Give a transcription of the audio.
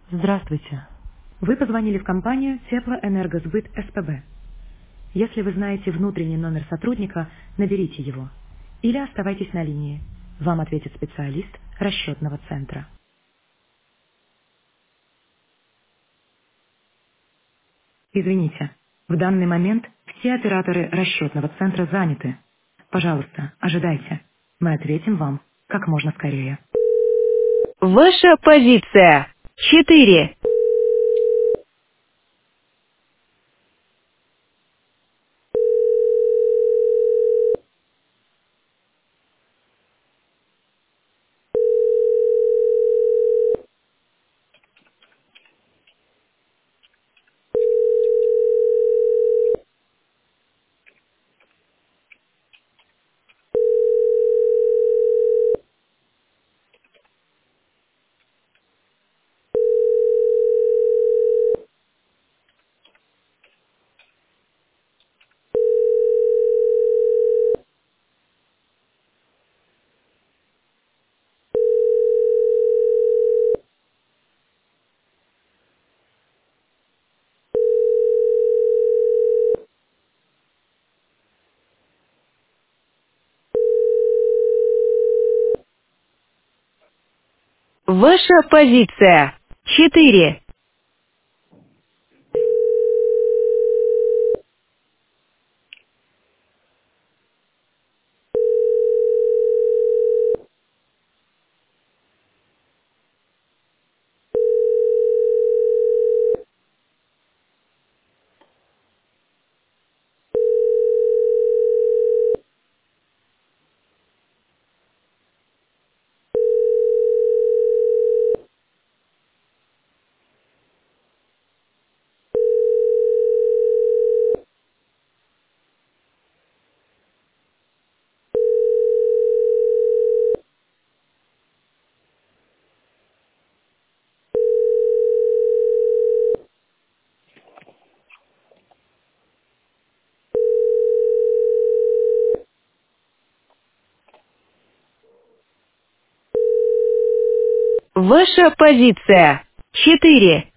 Здравствуйте. Вы позвонили в компанию Теплоэнергосбыт СПБ. Если вы знаете внутренний номер сотрудника, наберите его. Или оставайтесь на линии. Вам ответит специалист расчетного центра. Извините, в данный момент все операторы расчетного центра заняты. Пожалуйста, ожидайте. Мы ответим вам как можно скорее. Ваша позиция. 4. Ваша позиция. 4. Ваша позиция. 4.